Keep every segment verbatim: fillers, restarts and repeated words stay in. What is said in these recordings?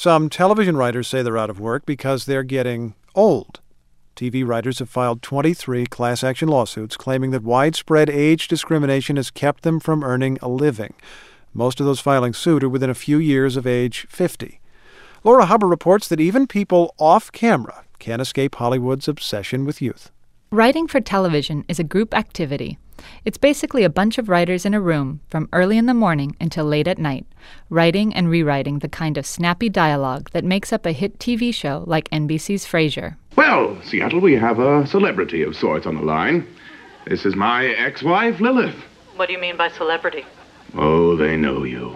some television writers say they're out of work because they're getting old. T V writers have filed twenty-three class action lawsuits claiming that widespread age discrimination has kept them from earning a living. Most of those filing suit are within a few years of age fifty. Laura Hubbard reports that even people off camera can't escape Hollywood's obsession with youth. Writing for television is a group activity. It's basically a bunch of writers in a room from early in the morning until late at night, writing and rewriting the kind of snappy dialogue that makes up a hit T V show like N B C's Frasier. Well, Seattle, we have a celebrity of sorts on the line. This is my ex-wife, Lilith. What do you mean by celebrity? Oh, they know you.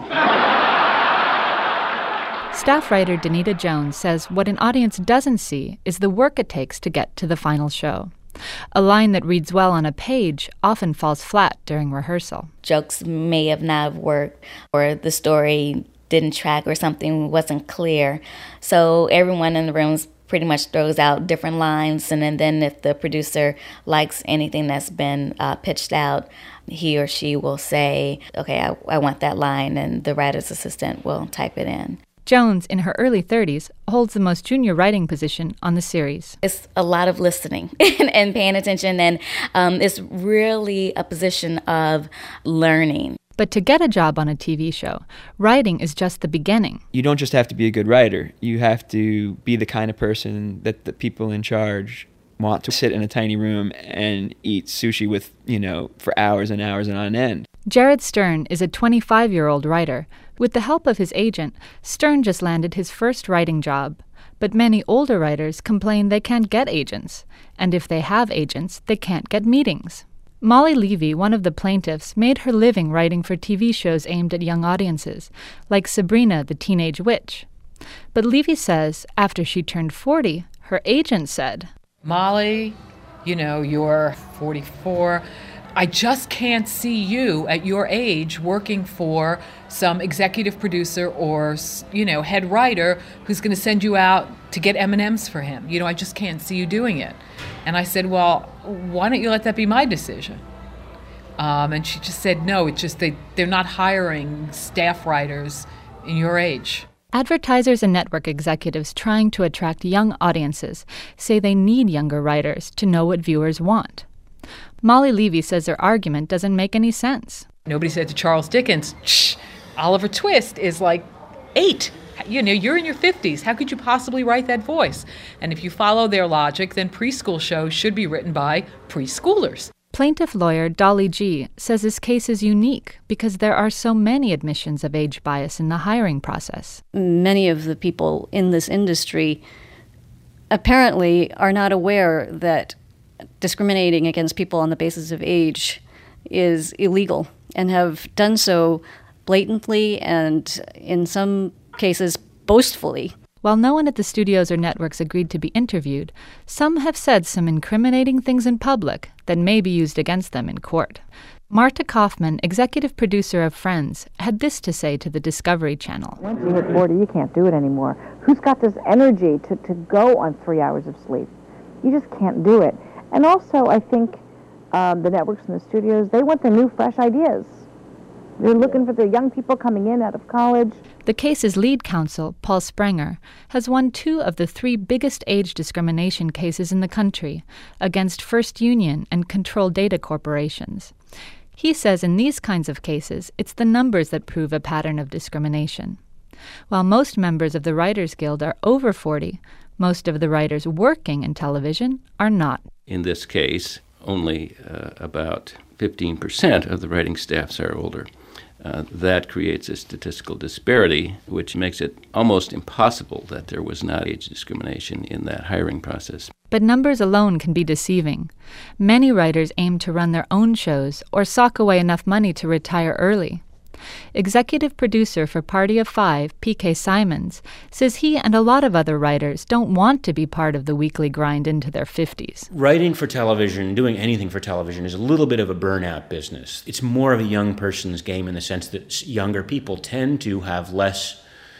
Staff writer Danita Jones says what an audience doesn't see is the work it takes to get to the final show. A line that reads well on a page often falls flat during rehearsal. Jokes may have not worked, or the story didn't track, or something wasn't clear. So everyone in the room pretty much throws out different lines, and then, then if the producer likes anything that's been uh, pitched out, he or she will say, okay, I, I want that line, and the writer's assistant will type it in. Jones, in her early thirties, holds the most junior writing position on the series. It's a lot of listening and, and paying attention, and um, it's really a position of learning. But to get a job on a T V show, writing is just the beginning. You don't just have to be a good writer. You have to be the kind of person that the people in charge want to sit in a tiny room and eat sushi with, you know, for hours and hours and on end. Jared Stern is a twenty-five-year-old writer. With the help of his agent, Stern just landed his first writing job. But many older writers complain they can't get agents. And if they have agents, they can't get meetings. Molly Levy, one of the plaintiffs, made her living writing for T V shows aimed at young audiences, like Sabrina the Teenage Witch. But Levy says after she turned forty, her agent said, Molly, you know, you're forty-four. I just can't see you at your age working for some executive producer or, you know, head writer who's going to send you out to get M and M's for him. You know, I just can't see you doing it. And I said, well, why don't you let that be my decision? Um, and she just said, no, it's just they, they're not hiring staff writers in your age. Advertisers and network executives trying to attract young audiences say they need younger writers to know what viewers want. Molly Levy says their argument doesn't make any sense. Nobody said to Charles Dickens, shh, Oliver Twist is like eight. You know, you're in your fifties. How could you possibly write that voice? And if you follow their logic, then preschool shows should be written by preschoolers. Plaintiff lawyer Dolly G. says this case is unique because there are so many admissions of age bias in the hiring process. Many of the people in this industry apparently are not aware that discriminating against people on the basis of age is illegal and have done so blatantly and, in some cases, boastfully. While no one at the studios or networks agreed to be interviewed, some have said some incriminating things in public that may be used against them in court. Marta Kaufman, executive producer of Friends, had this to say to the Discovery Channel. Once you hit forty, you can't do it anymore. Who's got this energy to, to go on three hours of sleep? You just can't do it. And also, I think um, the networks and the studios, they want the new, fresh ideas. They're looking for the young people coming in out of college. The case's lead counsel, Paul Sprenger, has won two of the three biggest age discrimination cases in the country against First Union and Control Data corporations. He says in these kinds of cases, it's the numbers that prove a pattern of discrimination. While most members of the Writers Guild are over forty, most of the writers working in television are not. In this case, only uh, about fifteen percent of the writing staffs are older. Uh, that creates a statistical disparity, which makes it almost impossible that there was not age discrimination in that hiring process. But numbers alone can be deceiving. Many writers aim to run their own shows or sock away enough money to retire early. Executive producer for Party of Five, P K Simons, says he and a lot of other writers don't want to be part of the weekly grind into their fifties. Writing for television, doing anything for television, is a little bit of a burnout business. It's more of a young person's game in the sense that younger people tend to have less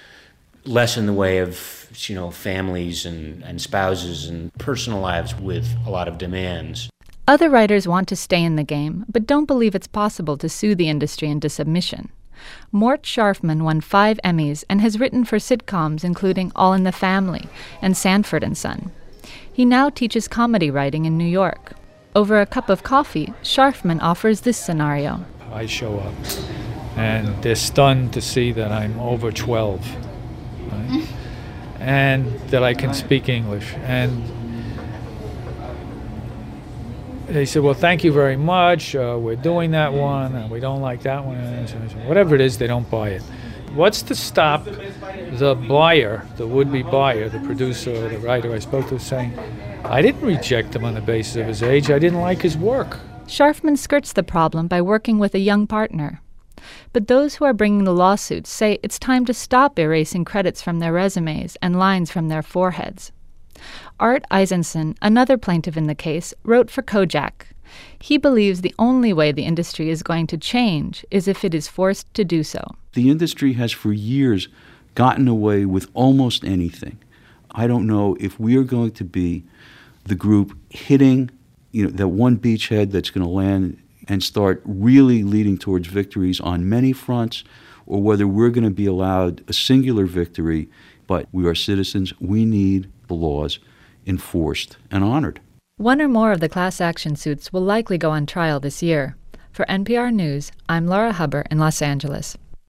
less in the way of, you know, families and, and spouses and personal lives with a lot of demands. Other writers want to stay in the game, but don't believe it's possible to sue the industry into submission. Mort Sharfman won five Emmys and has written for sitcoms including All in the Family and Sanford and Son. He now teaches comedy writing in New York. Over a cup of coffee, Sharfman offers this scenario. I show up, and they're stunned to see that I'm over twelve, right? And that I can speak English. And they said, well, thank you very much. Uh, we're doing that one, and we don't like that one. And so, whatever it is, they don't buy it. What's to stop the buyer, the would-be buyer, the producer or the writer I spoke to, saying, I didn't reject him on the basis of his age. I didn't like his work. Sharfman skirts the problem by working with a young partner. But those who are bringing the lawsuits say it's time to stop erasing credits from their resumes and lines from their foreheads. Art Eisenson, another plaintiff in the case, wrote for Kojak. He believes the only way the industry is going to change is if it is forced to do so. The industry has for years gotten away with almost anything. I don't know if we are going to be the group hitting, you know, that one beachhead that's going to land and start really leading towards victories on many fronts, or whether we're going to be allowed a singular victory. But we are citizens. We need the laws enforced and honored. One or more of the class action suits will likely go on trial this year. For N P R News, I'm Laura Huber in Los Angeles.